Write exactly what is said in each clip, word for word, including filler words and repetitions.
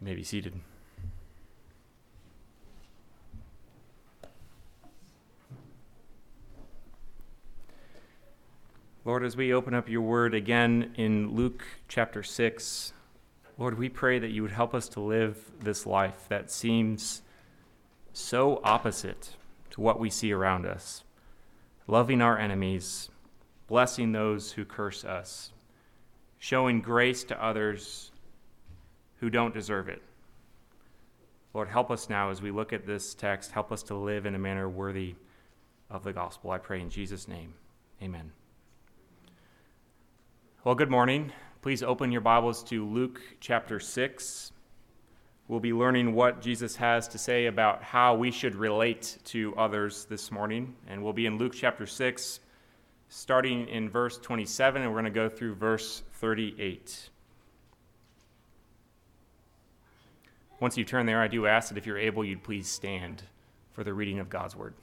You may be seated. Lord, as we open up your word again in Luke chapter six, Lord, we pray that you would help us to live this life that seems so opposite to what we see around us, loving our enemies, blessing those who curse us, showing grace to others who don't deserve it. Lord, help us now as we look at this text. Help us to live in a manner worthy of the gospel. I pray in Jesus' name, amen. Well, good morning. Please open your Bibles to Luke chapter six. We'll be learning what Jesus has to say about how we should relate to others this morning. And we'll be in Luke chapter six, starting in verse twenty-seven, and we're going to go through verse thirty-eight. Once you turn there, I do ask that if you're able, you'd please stand for the reading of God's word.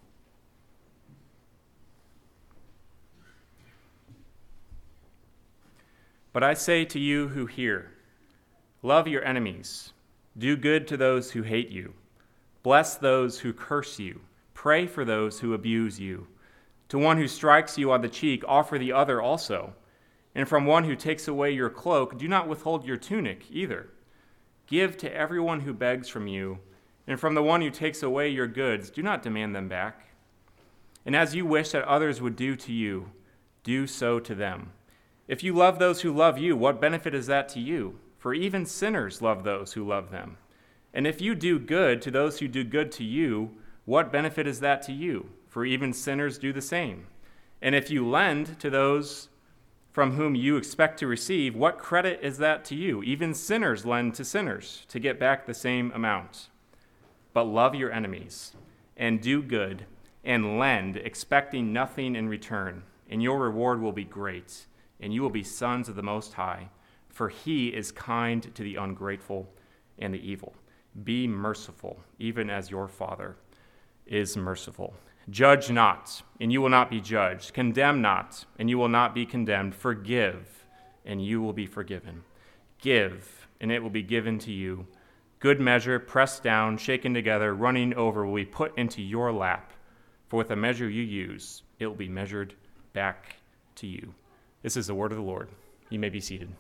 But I say to you who hear, love your enemies, do good to those who hate you, bless those who curse you, pray for those who abuse you. To one who strikes you on the cheek, offer the other also. And from one who takes away your cloak, do not withhold your tunic either. Give to everyone who begs from you, and from the one who takes away your goods, do not demand them back. And as you wish that others would do to you, do so to them. If you love those who love you, what benefit is that to you? For even sinners love those who love them. And if you do good to those who do good to you, what benefit is that to you? For even sinners do the same. And if you lend to those from whom you expect to receive, what credit is that to you? Even sinners lend to sinners to get back the same amount. But love your enemies, and do good, and lend, expecting nothing in return, and your reward will be great, and you will be sons of the Most High, for he is kind to the ungrateful and the evil. Be merciful, even as your Father is merciful. Judge not, and you will not be judged. Condemn not, and you will not be condemned. Forgive, and you will be forgiven. Give, and it will be given to you. Good measure, pressed down, shaken together, running over, will be put into your lap. For with the measure you use, it will be measured back to you. This is the word of the Lord. You may be seated.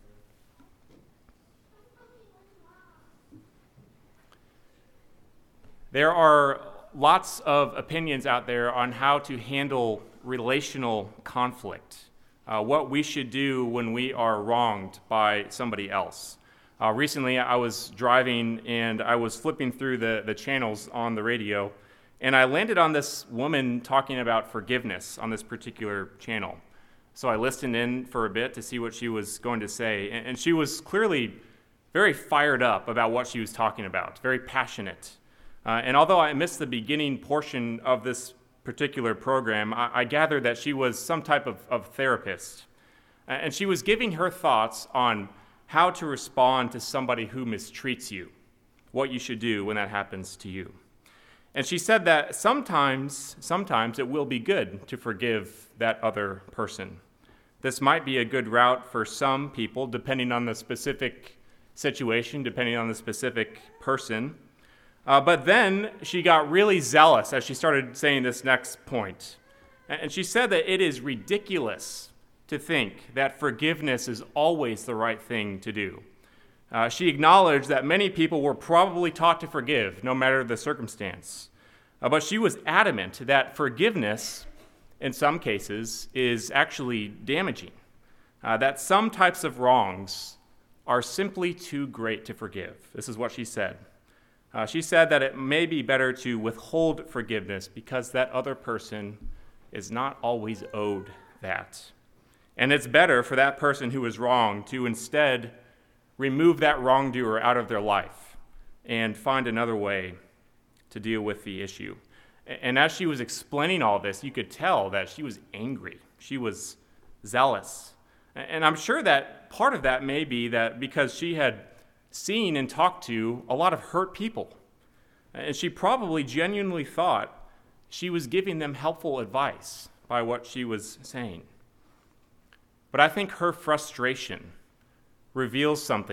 There are lots of opinions out there on how to handle relational conflict, uh, what we should do when we are wronged by somebody else. Uh, recently, I was driving and I was flipping through the, the channels on the radio, and I landed on this woman talking about forgiveness on this particular channel. So I listened in for a bit to see what she was going to say, and, and she was clearly very fired up about what she was talking about, very passionate. Uh, and although I missed the beginning portion of this particular program, I, I gathered that she was some type of, of therapist. And she was giving her thoughts on how to respond to somebody who mistreats you, what you should do when that happens to you. And she said that sometimes, sometimes it will be good to forgive that other person. This might be a good route for some people, depending on the specific situation, depending on the specific person. Uh, but then she got really zealous as she started saying this next point. And she said that it is ridiculous to think that forgiveness is always the right thing to do. Uh, she acknowledged that many people were probably taught to forgive, no matter the circumstance. Uh, but she was adamant that forgiveness, in some cases, is actually damaging. Uh, that some types of wrongs are simply too great to forgive. This is what she said. Uh, she said that it may be better to withhold forgiveness because that other person is not always owed that. And it's better for that person who is wronged to instead remove that wrongdoer out of their life and find another way to deal with the issue. And as she was explaining all this, you could tell that she was angry. She was zealous. And I'm sure that part of that may be that because she had seen and talked to a lot of hurt people. And she probably genuinely thought she was giving them helpful advice by what she was saying. But I think her frustration reveals something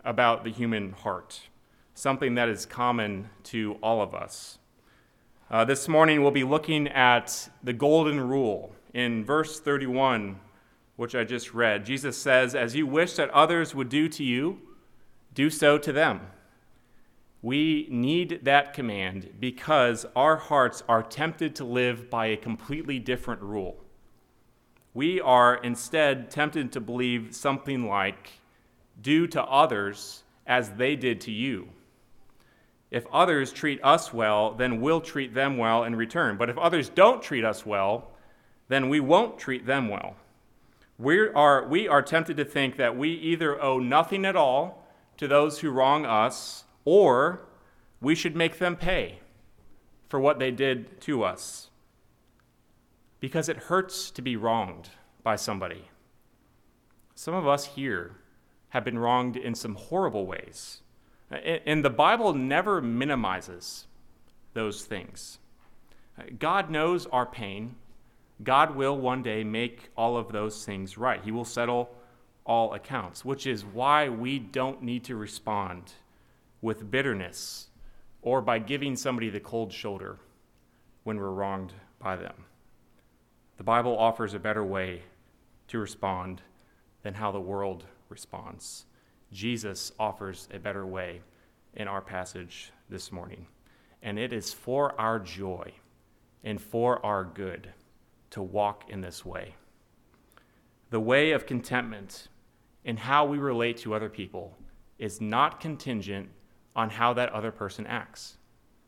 about the human heart, something that is common to all of us. Uh, this morning we'll be looking at the golden rule. In verse thirty-one, which I just read, Jesus says, "As you wish that others would do to you, do so to them." We need that command because our hearts are tempted to live by a completely different rule. We are instead tempted to believe something like, "Do to others as they did to you." If others treat us well, then we'll treat them well in return. But if others don't treat us well, then we won't treat them well. We are, we are tempted to think that we either owe nothing at all to those who wrong us, or we should make them pay for what they did to us. Because it hurts to be wronged by somebody. Some of us here have been wronged in some horrible ways. And the Bible never minimizes those things. God knows our pain. God will one day make all of those things right. He will settle all accounts, which is why we don't need to respond with bitterness or by giving somebody the cold shoulder when we're wronged by them. The Bible offers a better way to respond than how the world responds. Jesus offers a better way in our passage this morning, and it is for our joy and for our good to walk in this way. The way of contentment in how we relate to other people is not contingent on how that other person acts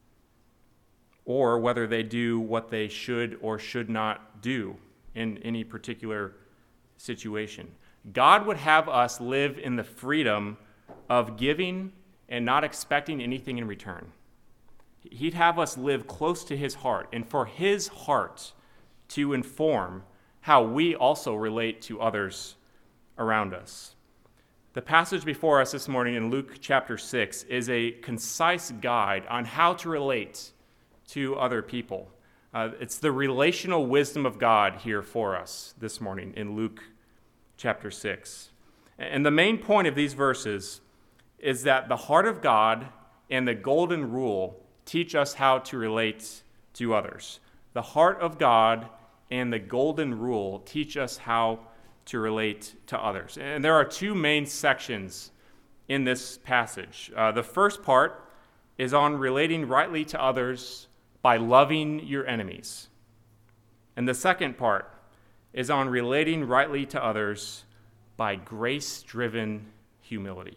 or whether they do what they should or should not do in any particular situation. God would have us live in the freedom of giving and not expecting anything in return. He'd have us live close to his heart, and for his heart to inform how we also relate to others around us. The passage before us this morning in Luke chapter six is a concise guide on how to relate to other people. Uh, it's the relational wisdom of God here for us this morning in Luke chapter six. And the main point of these verses is that the heart of God and the golden rule teach us how to relate to others. The heart of God and the golden rule teach us how to relate to others. And there are two main sections in this passage. Uh, the first part is on relating rightly to others by loving your enemies. And the second part is on relating rightly to others by grace-driven humility.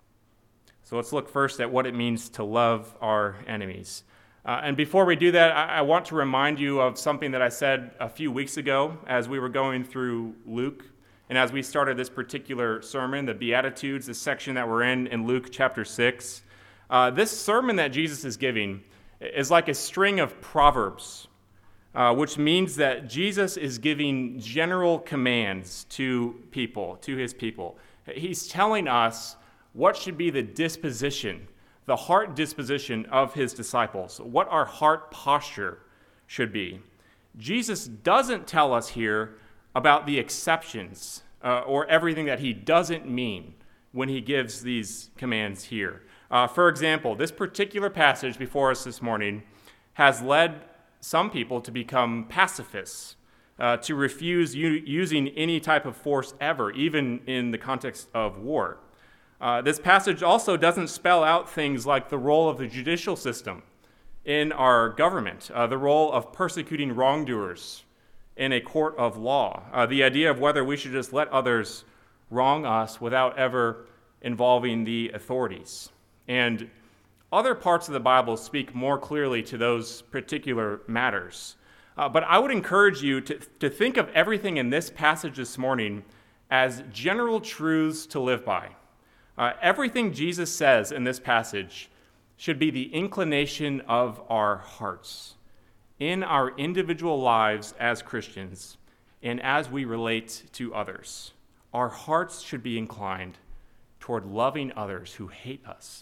So let's look first at what it means to love our enemies. Uh, and before we do that, I, I want to remind you of something that I said a few weeks ago as we were going through Luke. And as we started this particular sermon, the Beatitudes, the section that we're in in Luke chapter six, uh, this sermon that Jesus is giving is like a string of proverbs, uh, which means that Jesus is giving general commands to people, to his people. He's telling us what should be the disposition, the heart disposition of his disciples, what our heart posture should be. Jesus doesn't tell us here about the exceptions uh, or everything that he doesn't mean when he gives these commands here. Uh, for example, this particular passage before us this morning has led some people to become pacifists, uh, to refuse u- using any type of force ever, even in the context of war. Uh, this passage also doesn't spell out things like the role of the judicial system in our government, uh, the role of persecuting wrongdoers in a court of law, uh, the idea of whether we should just let others wrong us without ever involving the authorities. And other parts of the Bible speak more clearly to those particular matters. Uh, but I would encourage you to, to think of everything in this passage this morning as general truths to live by. Uh, everything Jesus says in this passage should be the inclination of our hearts in our individual lives as Christians and as we relate to others. Our hearts should be inclined toward loving others who hate us.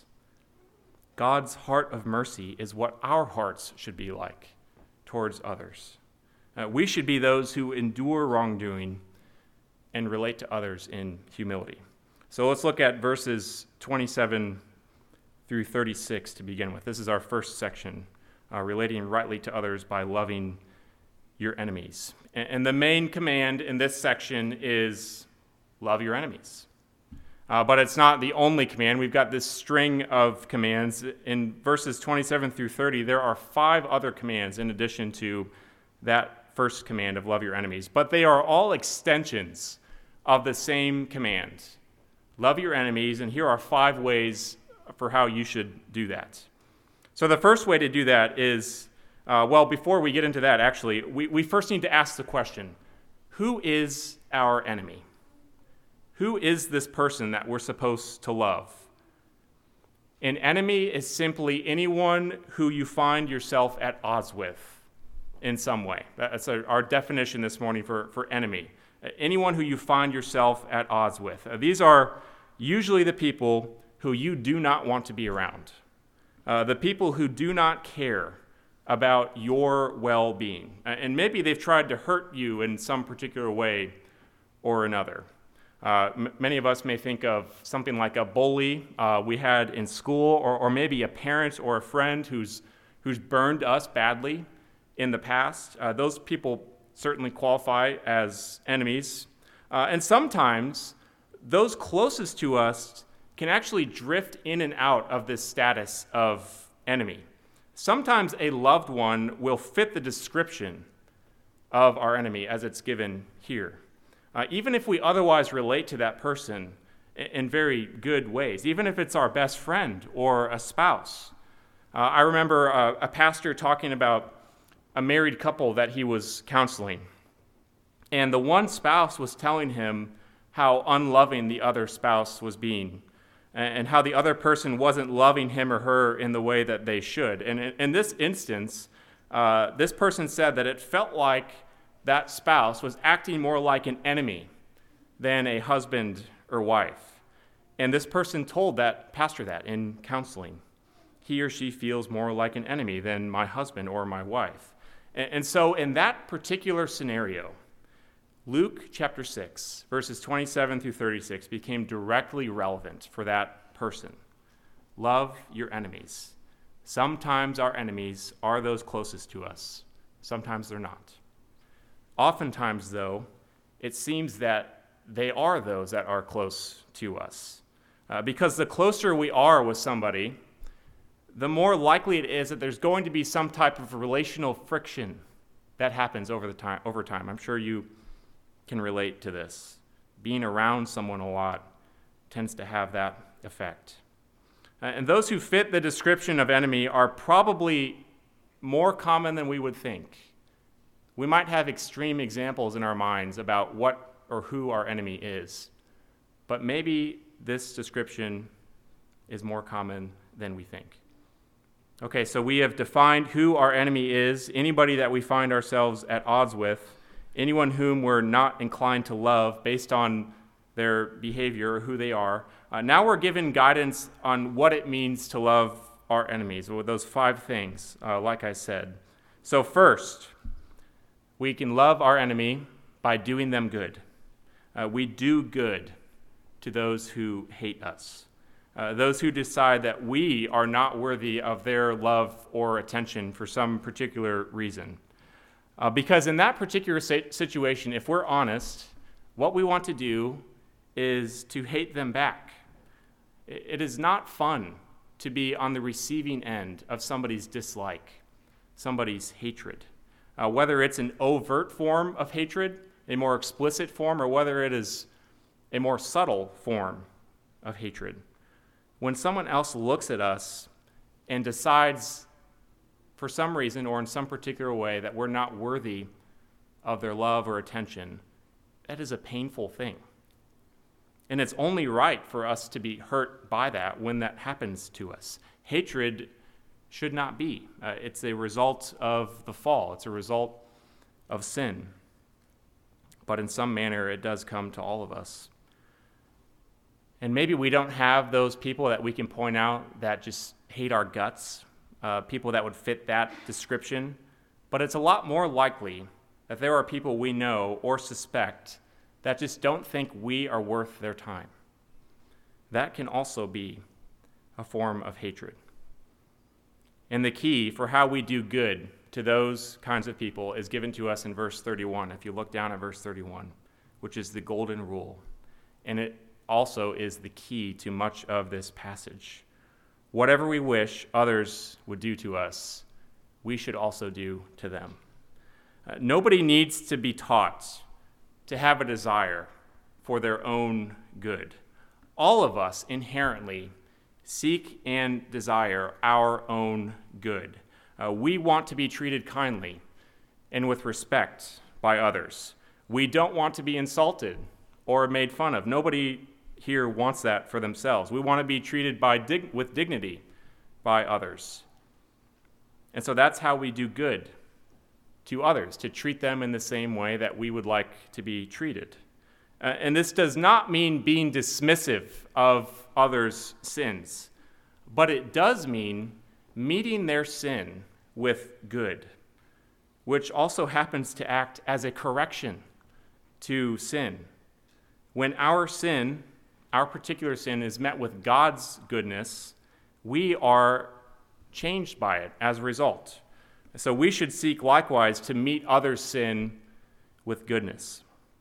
God's heart of mercy is what our hearts should be like towards others. Uh, we should be those who endure wrongdoing and relate to others in humility. So let's look at verses twenty-seven through thirty-six to begin with. This is our first section, uh, relating rightly to others by loving your enemies. And, and the main command in this section is love your enemies. Uh, but it's not the only command. We've got this string of commands. In verses twenty-seven through thirty, there are five other commands in addition to that first command of love your enemies. But they are all extensions of the same command. Love your enemies, and here are five ways for how you should do that. So the first way to do that is, uh, well, before we get into that, actually, we, we first need to ask the question, who is our enemy? Who is this person that we're supposed to love? An enemy is simply anyone who you find yourself at odds with in some way. That's our definition this morning for, for enemy. Anyone who you find yourself at odds with. Uh, these are usually the people who you do not want to be around. Uh, the people who do not care about your well-being. Uh, and maybe they've tried to hurt you in some particular way or another. Uh, m- many of us may think of something like a bully uh, we had in school, or, or maybe a parent or a friend who's who's burned us badly in the past. Uh, those people certainly qualify as enemies. Uh, and sometimes those closest to us can actually drift in and out of this status of enemy. Sometimes a loved one will fit the description of our enemy as it's given here. Uh, even if we otherwise relate to that person in, in very good ways, even if it's our best friend or a spouse. Uh, I remember uh, a pastor talking about a married couple that he was counseling. And the one spouse was telling him how unloving the other spouse was being, and how the other person wasn't loving him or her in the way that they should. And in, in this instance, uh, this person said that it felt like that spouse was acting more like an enemy than a husband or wife. And this person told that pastor that in counseling. He or she feels more like an enemy than my husband or my wife. And, and so in that particular scenario, Luke chapter six, verses twenty-seven through thirty-six became directly relevant for that person. Love your enemies. Sometimes our enemies are those closest to us. Sometimes they're not. Oftentimes, though, it seems that they are those that are close to us. Uh, because the closer we are with somebody, the more likely it is that there's going to be some type of relational friction that happens over the time. Over time. I'm sure you can relate to this. Being around someone a lot tends to have that effect. Uh, and those who fit the description of enemy are probably more common than we would think. We might have extreme examples in our minds about what or who our enemy is, but maybe this description is more common than we think. Okay, so we have defined who our enemy is, anybody that we find ourselves at odds with, anyone whom we're not inclined to love based on their behavior or who they are. Uh, now we're given guidance on what it means to love our enemies, with those five things, uh, like I said. So first, we can love our enemy by doing them good. Uh, we do good to those who hate us, uh, those who decide that we are not worthy of their love or attention for some particular reason. Uh, because in that particular situation, if we're honest, what we want to do is to hate them back. It is not fun to be on the receiving end of somebody's dislike, somebody's hatred. Uh, whether it's an overt form of hatred, a more explicit form, or whether it is a more subtle form of hatred. When someone else looks at us and decides for some reason or in some particular way that we're not worthy of their love or attention, that is a painful thing. And it's only right for us to be hurt by that when that happens to us. Hatred should not be. Uh, it's a result of the fall. It's a result of sin. But in some manner, it does come to all of us. And maybe we don't have those people that we can point out that just hate our guts, uh, people that would fit that description. But it's a lot more likely that there are people we know or suspect that just don't think we are worth their time. that can also be a form of hatred. And the key for how we do good to those kinds of people is given to us in verse thirty-one, if you look down at verse thirty-one, which is the golden rule. And it also is the key to much of this passage. Whatever we wish others would do to us, we should also do to them. Uh, nobody needs to be taught to have a desire for their own good. All of us inherently seek and desire our own good. Uh, we want to be treated kindly and with respect by others. We don't want to be insulted or made fun of. Nobody here wants that for themselves. We want to be treated by dig- with dignity by others. And so that's how we do good to others, to treat them in the same way that we would like to be treated. Uh, and this does not mean being dismissive of others' sins, but it does mean meeting their sin with good, which also happens to act as a correction to sin. When our sin, our particular sin, is met with God's goodness, we are changed by it as a result. So we should seek likewise to meet others' sin with goodness.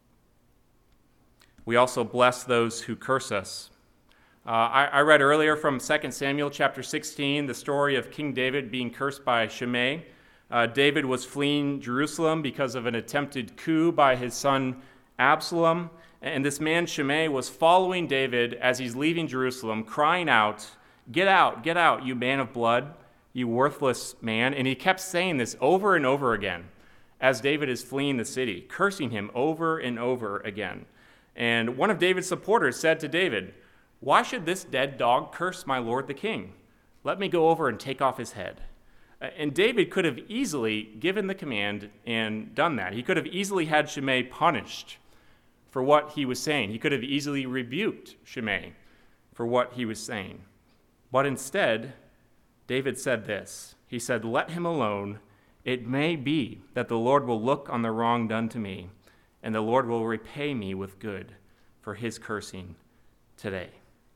We also bless those who curse us. Uh, I, I read earlier from Second Samuel chapter sixteen, the story of King David being cursed by Shimei. Uh, David was fleeing Jerusalem because of an attempted coup by his son Absalom. And this man Shimei was following David as he's leaving Jerusalem, crying out, "Get out, get out, you man of blood, you worthless man." And he kept saying this over and over again as David is fleeing the city, cursing him over and over again. And one of David's supporters said to David, "Why should this dead dog curse my lord the king? Let me go over and take off his head." And David could have easily given the command and done that. He could have easily had Shimei punished for what he was saying. He could have easily rebuked Shimei for what he was saying. But instead, David said this. He said, "Let him alone. It may be that the Lord will look on the wrong done to me, and the Lord will repay me with good for his cursing today."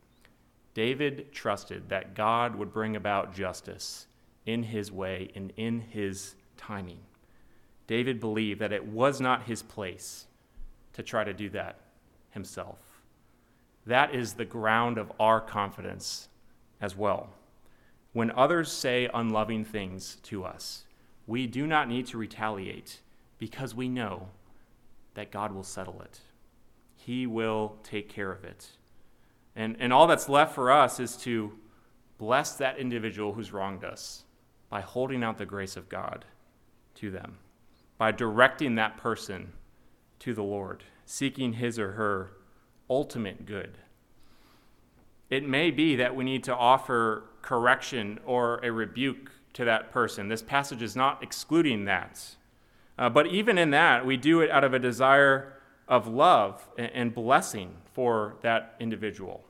David trusted that God would bring about justice in his way and in his timing. David believed that it was not his place to try to do that himself. That is the ground of our confidence as well. When others say unloving things to us, we do not need to retaliate because we know that God will settle it. He will take care of it. And, and all that's left for us is to bless that individual who's wronged us by holding out the grace of God to them, by directing that person to the Lord, seeking his or her ultimate good. It may be that we need to offer correction or a rebuke to that person. This passage is not excluding that. Uh, but even in that, we do it out of a desire of love and, and blessing for that individual.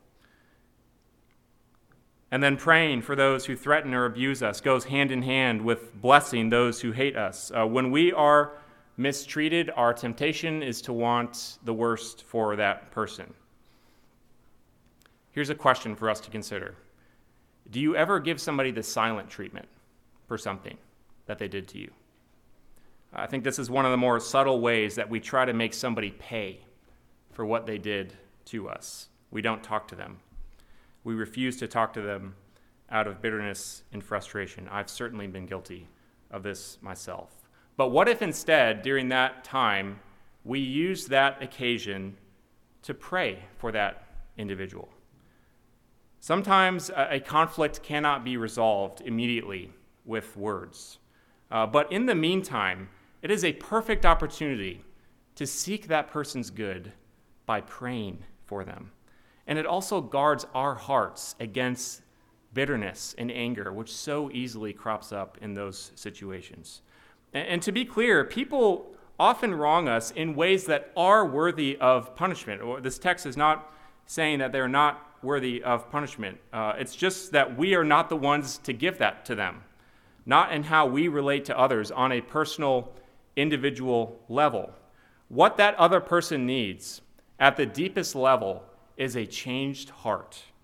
And then praying for those who threaten or abuse us goes hand in hand with blessing those who hate us. Uh, when we are mistreated, our temptation is to want the worst for that person. Here's a question for us to consider. Do you ever give somebody the silent treatment for something that they did to you? I think this is one of the more subtle ways that we try to make somebody pay for what they did to us. We don't talk to them. We refuse to talk to them out of bitterness and frustration. I've certainly been guilty of this myself. But what if instead, during that time, we use that occasion to pray for that individual? Sometimes a conflict cannot be resolved immediately with words. Uh, but in the meantime, it is a perfect opportunity to seek that person's good by praying for them. And it also guards our hearts against bitterness and anger, which so easily crops up in those situations. And, and to be clear, people often wrong us in ways that are worthy of punishment. Or this text is not saying that they're not worthy of punishment. Uh, it's just that we are not the ones to give that to them, not in how we relate to others on a personal, individual level. What that other person needs at the deepest level is a changed heart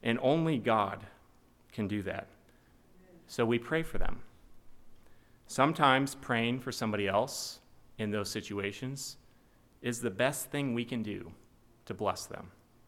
and only God can do that. So we pray for them. Sometimes praying for somebody else in those situations is the best thing we can do to bless them.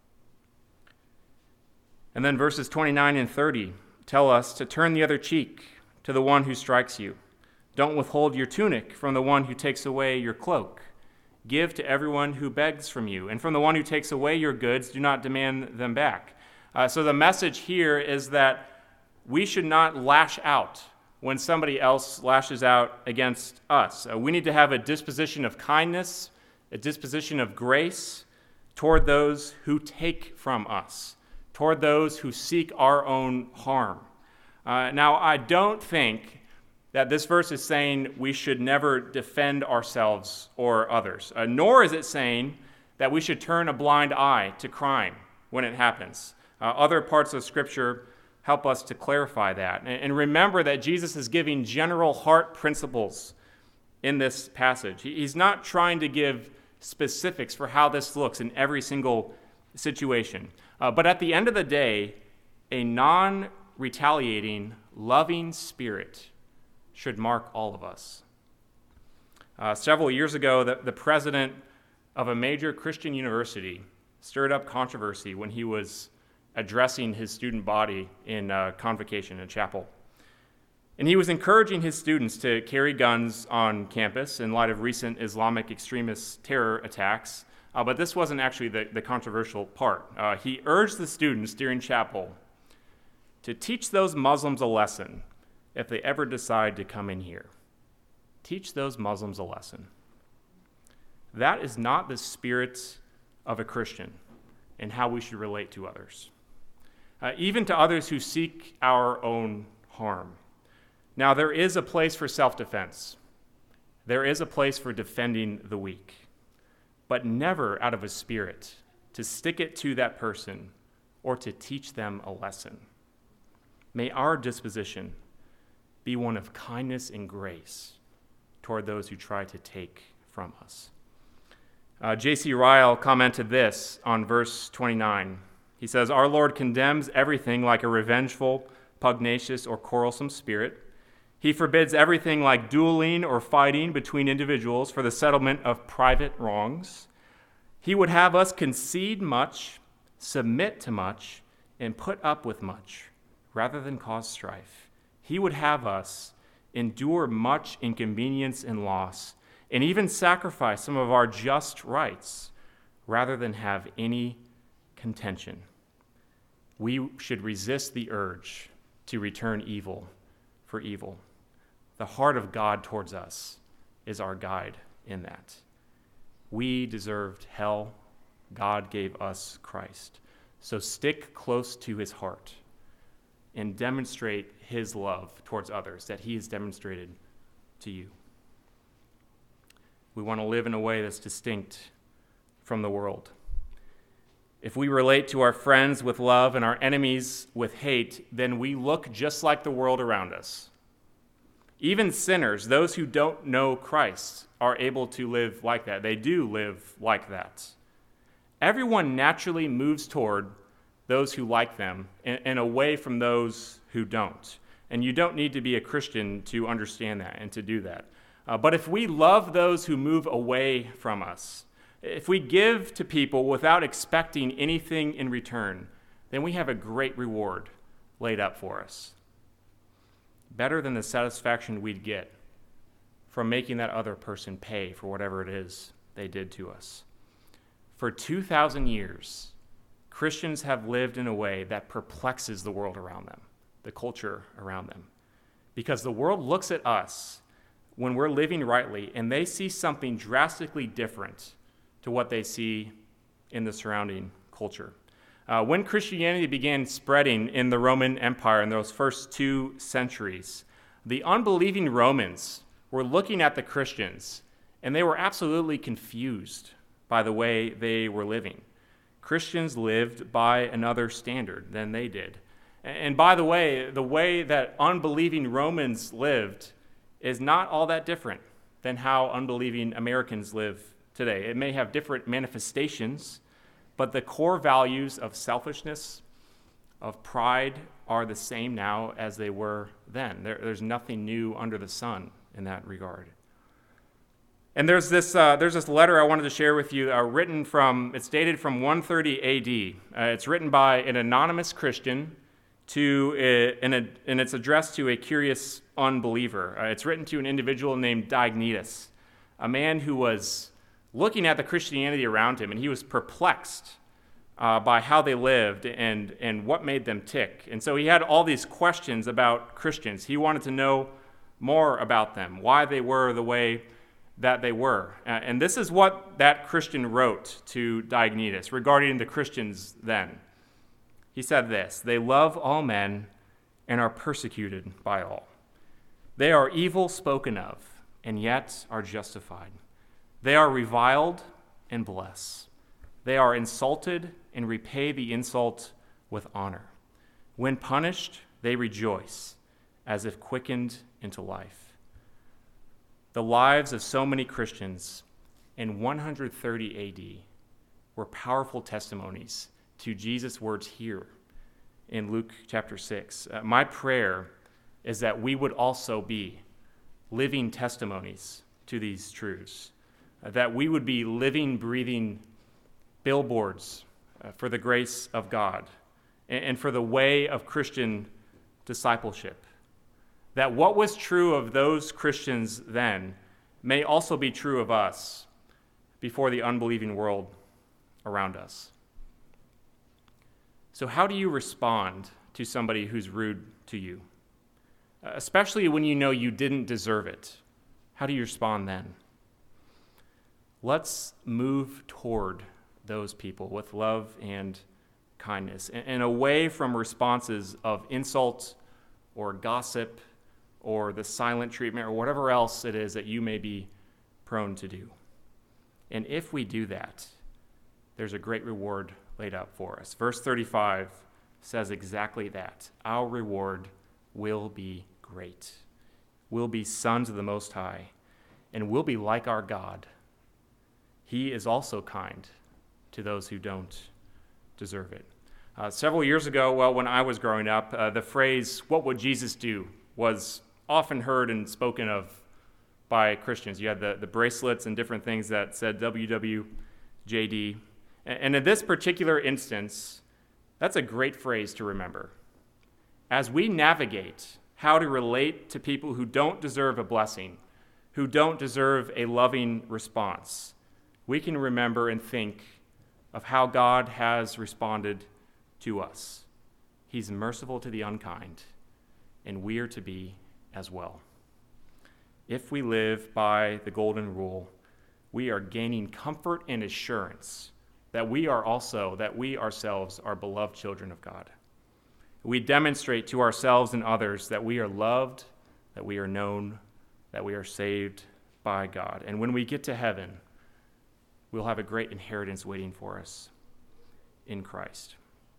And then verses twenty-nine and thirty tell us to turn the other cheek to the one who strikes you. Don't withhold your tunic from the one who takes away your cloak. Give to everyone who begs from you, and from the one who takes away your goods, do not demand them back. Uh, so the message here is that we should not lash out when somebody else lashes out against us. Uh, we need to have a disposition of kindness, a disposition of grace toward those who take from us, toward those who seek our own harm. Uh, now, I don't think that this verse is saying we should never defend ourselves or others, uh, nor is it saying that we should turn a blind eye to crime when it happens. Uh, other parts of Scripture help us to clarify that. And, and remember that Jesus is giving general heart principles in this passage. He, he's not trying to give specifics for how this looks in every single situation. Uh, but at the end of the day, a non-retaliating, loving spirit should mark all of us. Uh, several years ago, the, the president of a major Christian university stirred up controversy when he was addressing his student body in uh, convocation in chapel. And he was encouraging his students to carry guns on campus in light of recent Islamic extremist terror attacks. Uh, but this wasn't actually the, the controversial part. Uh, he urged the students during chapel to teach those Muslims a lesson if they ever decide to come in here. Teach those Muslims a lesson. That is not the spirit of a Christian and how we should relate to others, uh, even to others who seek our own harm. Now, there is a place for self-defense. There is a place for defending the weak, but never out of a spirit to stick it to that person or to teach them a lesson. May our disposition be one of kindness and grace toward those who try to take from us. Uh, J C Ryle commented this on verse twenty-nine. He says, "Our Lord condemns everything like a revengeful, pugnacious, or quarrelsome spirit. He forbids everything like dueling or fighting between individuals for the settlement of private wrongs. He would have us concede much, submit to much, and put up with much, rather than cause strife. He would have us endure much inconvenience and loss, and even sacrifice some of our just rights, rather than have any contention. We should resist the urge to return evil for evil. The heart of God towards us is our guide in that. We deserved hell. God gave us Christ. So stick close to his heart and demonstrate his love towards others that he has demonstrated to you. We want to live in a way that's distinct from the world. If we relate to our friends with love and our enemies with hate, then we look just like the world around us. Even sinners, those who don't know Christ, are able to live like that. They do live like that. Everyone naturally moves toward those who like them and, and away from those who don't. And you don't need to be a Christian to understand that and to do that. Uh, but if we love those who move away from us, if we give to people without expecting anything in return, then we have a great reward laid up for us. Better than the satisfaction we'd get from making that other person pay for whatever it is they did to us. For two thousand years, Christians have lived in a way that perplexes the world around them, the culture around them. Because the world looks at us when we're living rightly, and they see something drastically different to what they see in the surrounding culture. Uh, when Christianity began spreading in the Roman Empire in those first two centuries, the unbelieving Romans were looking at the Christians, and they were absolutely confused by the way they were living. Christians lived by another standard than they did. And by the way, the way that unbelieving Romans lived is not all that different than how unbelieving Americans live today. It may have different manifestations, but the core values of selfishness, of pride are the same now as they were then. There, there's nothing new under the sun in that regard. And there's this uh, there's this letter I wanted to share with you, uh, written from, it's dated from one thirty A D. Uh, it's written by an anonymous Christian to, a, and, a, and it's addressed to a curious unbeliever. Uh, it's written to an individual named Diognetus, a man who was looking at the Christianity around him, and he was perplexed uh, by how they lived and, and what made them tick. And so he had all these questions about Christians. He wanted to know more about them, why they were the way that they were. Uh, and this is what that Christian wrote to Diognetus regarding the Christians then. He said this: "They love all men and are persecuted by all. They are evil spoken of, and yet are justified. They are reviled and bless. They are insulted and repay the insult with honor. When punished, they rejoice, as if quickened into life." The lives of so many Christians in one thirty A D were powerful testimonies to Jesus' words here in Luke chapter six. Uh, my prayer is that we would also be living testimonies to these truths, uh, that we would be living, breathing billboards uh, for the grace of God and, and for the way of Christian discipleship. That what was true of those Christians then may also be true of us before the unbelieving world around us. So how do you respond to somebody who's rude to you? Uh, especially when you know you didn't deserve it. How do you respond then? Let's move toward those people with love and kindness and, and away from responses of insult or gossip or the silent treatment or whatever else it is that you may be prone to do. And if we do that, there's a great reward laid out for us. Verse thirty-five says exactly that. Our reward will be great. We'll be sons of the Most High, and we'll be like our God. He is also kind to those who don't deserve it. Uh, several years ago, well, when I was growing up, uh, the phrase, "What would Jesus do?" was often heard and spoken of by Christians. You had the, the bracelets and different things that said W W J D. And in this particular instance, that's a great phrase to remember. As we navigate how to relate to people who don't deserve a blessing, who don't deserve a loving response, we can remember and think of how God has responded to us. He's merciful to the unkind, and we are to be as well. If we live by the golden rule, we are gaining comfort and assurance that we are also, that we ourselves are beloved children of God. We demonstrate to ourselves and others that we are loved, that we are known, that we are saved by God. And when we get to heaven, we'll have a great inheritance waiting for us in Christ.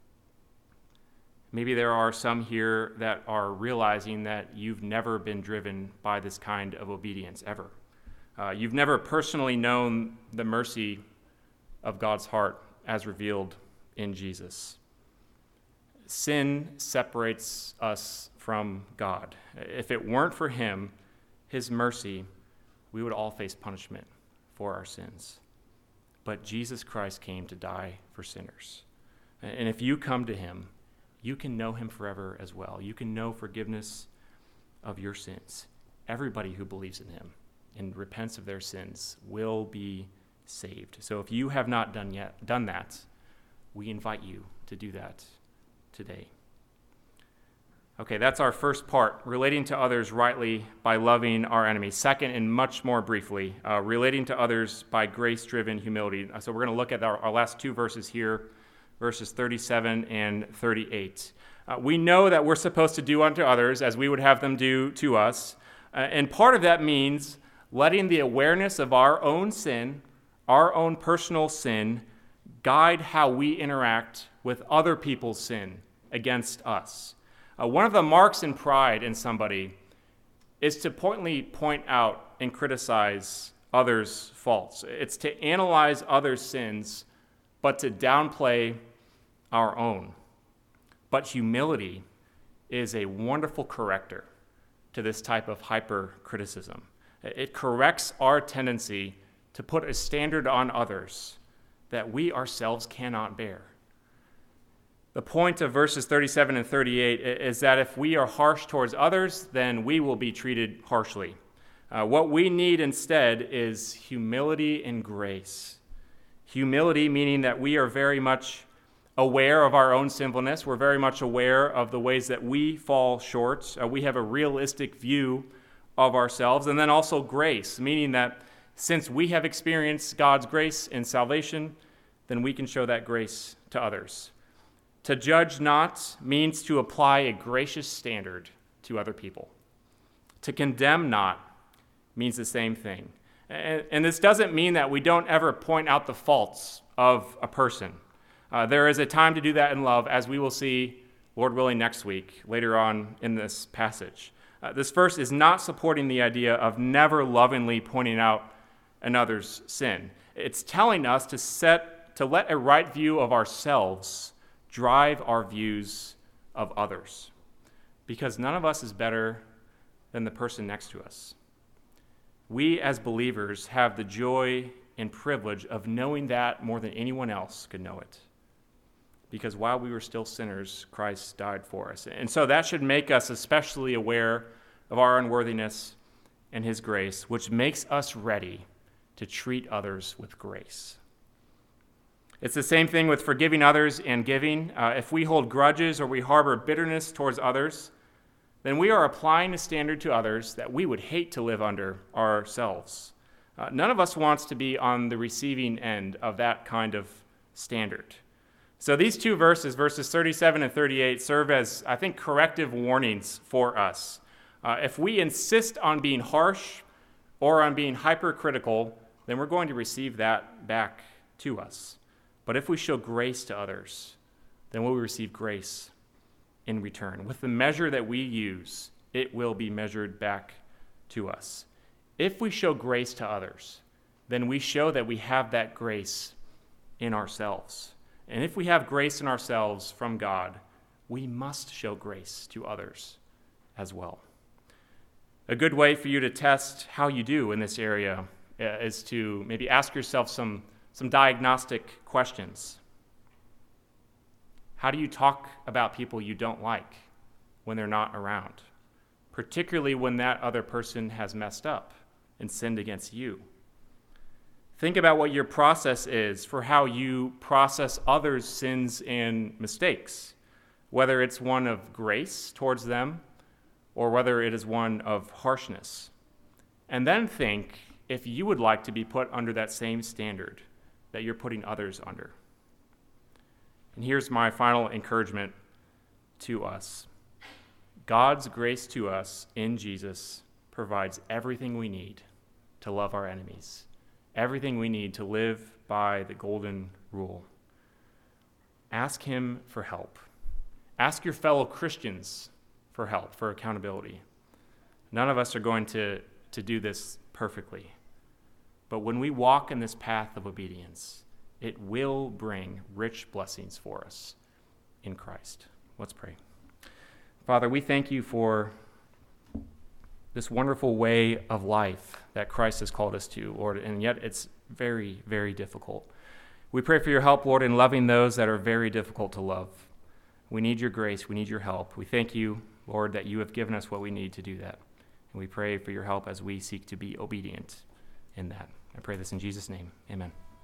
Maybe there are some here that are realizing that you've never been driven by this kind of obedience ever. Uh, you've never personally known the mercy of God's heart as revealed in Jesus. Sin separates us from God. If it weren't for him, his mercy, we would all face punishment for our sins. But Jesus Christ came to die for sinners. And if you come to him, you can know him forever as well. You can know forgiveness of your sins. Everybody who believes in him and repents of their sins will be saved. So if you have not done yet done that, we invite you to do that today. Okay, that's our first part, relating to others rightly by loving our enemies. Second, and much more briefly, uh, relating to others by grace-driven humility. So we're going to look at our, our last two verses here, verses thirty-seven and thirty-eight. Uh, we know that we're supposed to do unto others as we would have them do to us. Uh, and part of that means letting the awareness of our own sin, our own personal sin, guide how we interact with other people's sin against us. Uh, one of the marks in pride in somebody is to pointedly point out and criticize others' faults. It's to analyze others' sins, but to downplay our own. But humility is a wonderful corrector to this type of hypercriticism. It corrects our tendency to put a standard on others that we ourselves cannot bear. The point of verses thirty-seven and thirty-eight is that if we are harsh towards others, then we will be treated harshly. Uh, what we need instead is humility and grace. Humility meaning that we are very much aware of our own sinfulness. We're very much aware of the ways that we fall short. Uh, we have a realistic view of ourselves. And then also grace, meaning that since we have experienced God's grace in salvation, then we can show that grace to others. To judge not means to apply a gracious standard to other people. To condemn not means the same thing. And, and this doesn't mean that we don't ever point out the faults of a person. Uh, there is a time to do that in love, as we will see, Lord willing, next week, later on in this passage. Uh, this verse is not supporting the idea of never lovingly pointing out another's sin. It's telling us to set, to let a right view of ourselves drive our views of others, because none of us is better than the person next to us. We as believers have the joy and privilege of knowing that more than anyone else could know it, because while we were still sinners, Christ died for us. And so that should make us especially aware of our unworthiness and his grace, which makes us ready to treat others with grace. It's the same thing with forgiving others and giving. Uh, if we hold grudges or we harbor bitterness towards others, then we are applying a standard to others that we would hate to live under ourselves. Uh, none of us wants to be on the receiving end of that kind of standard. So these two verses, verses thirty-seven and thirty-eight, serve as, I think, corrective warnings for us. Uh, if we insist on being harsh or on being hypercritical, then we're going to receive that back to us. But if we show grace to others, then we'll receive grace in return. With the measure that we use, it will be measured back to us. If we show grace to others, then we show that we have that grace in ourselves. And if we have grace in ourselves from God, we must show grace to others as well. A good way for you to test how you do in this area is to maybe ask yourself some, some diagnostic questions. How do you talk about people you don't like when they're not around, particularly when that other person has messed up and sinned against you? Think about what your process is for how you process others' sins and mistakes, whether it's one of grace towards them or whether it is one of harshness. And then think if you would like to be put under that same standard that you're putting others under. And here's my final encouragement to us. God's grace to us in Jesus provides everything we need to love our enemies, everything we need to live by the golden rule. Ask him for help. Ask your fellow Christians for help, for accountability. None of us are going to, to do this perfectly. But when we walk in this path of obedience, it will bring rich blessings for us in Christ. Let's pray. Father, we thank you for this wonderful way of life that Christ has called us to, Lord, and yet it's very, very difficult. We pray for your help, Lord, in loving those that are very difficult to love. We need your grace. We need your help. We thank you, Lord, that you have given us what we need to do that. And we pray for your help as we seek to be obedient in that. I pray this in Jesus' name. Amen.